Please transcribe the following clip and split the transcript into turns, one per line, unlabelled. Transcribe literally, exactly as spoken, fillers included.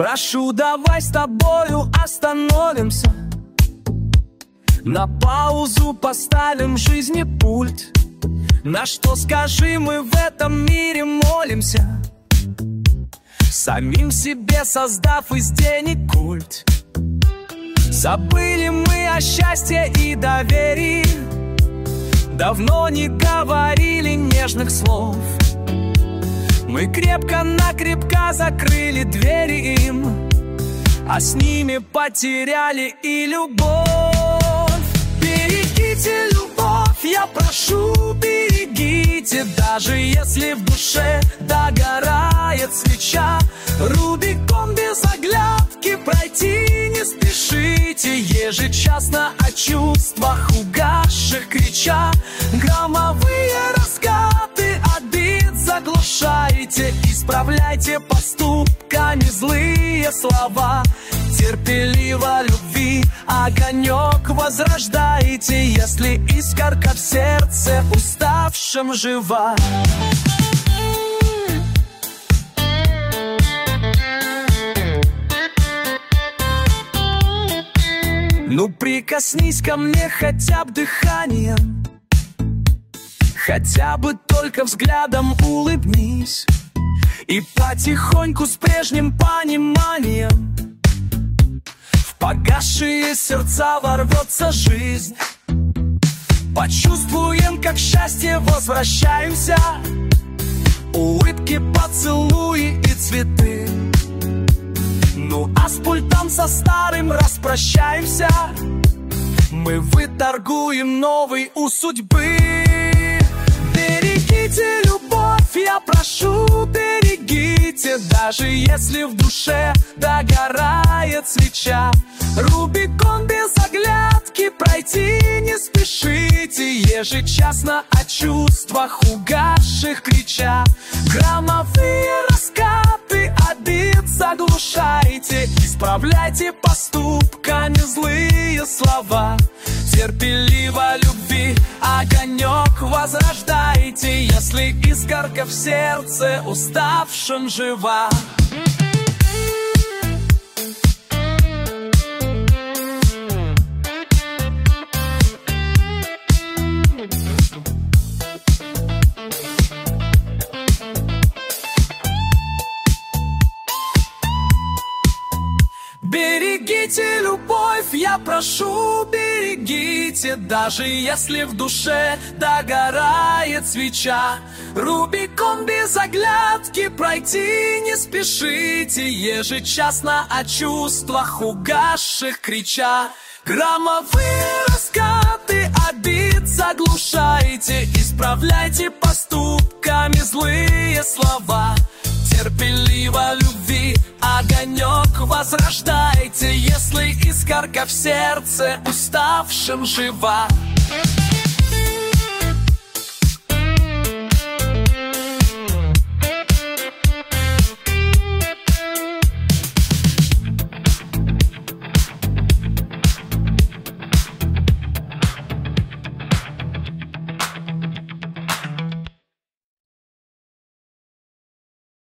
Прошу, давай с тобою остановимся, на паузу поставим жизни пульт. На что, скажи, мы в этом мире молимся, самим себе создав из денег культ. Забыли мы о счастье и доверии, давно не говорили нежных слов. Мы крепко-накрепко закрыли двери им, а с ними потеряли и любовь. Берегите любовь, я прошу, берегите, даже если в душе догорает свеча. Рубикон без оглядки пройти не спешите, ежечасно о чувствах угасших крича. Громовые раскаты обид заглушайте, исправляйте поступками злые слова. Терпеливо любви огонек возрождайте, если искорка в сердце уставшем жива. Ну прикоснись ко мне хотя бы дыханием, хотя бы только взглядом улыбнись, и потихоньку с прежним пониманием в погасшие сердца ворвется жизнь. Почувствуем, как счастье возвращаемся, улыбки, поцелуи и цветы. Ну а с пультом со старым распрощаемся, мы выторгуем новый у судьбы. Берегите любовь, я прошу, берегите, даже если в душе догорает свеча. Рубикон без оглядки пройти не спешите, ежечасно о чувствах угасших крича. Громовые раскаты обид заглушайте, исправляйте поступками злые слова. Терпеливо любви огонек возрождайте, если искорка в сердце уставшем жива. Берегите любовь, я прошу, берегите, даже если в душе догорает свеча. Рубикон без оглядки пройти не спешите, ежечасно о чувствах угасших крича. Громовые раскаты обид заглушайте, исправляйте поступками злые слова. Терпеливо любви огонек возрождайте, если искорка в сердце уставшем жива.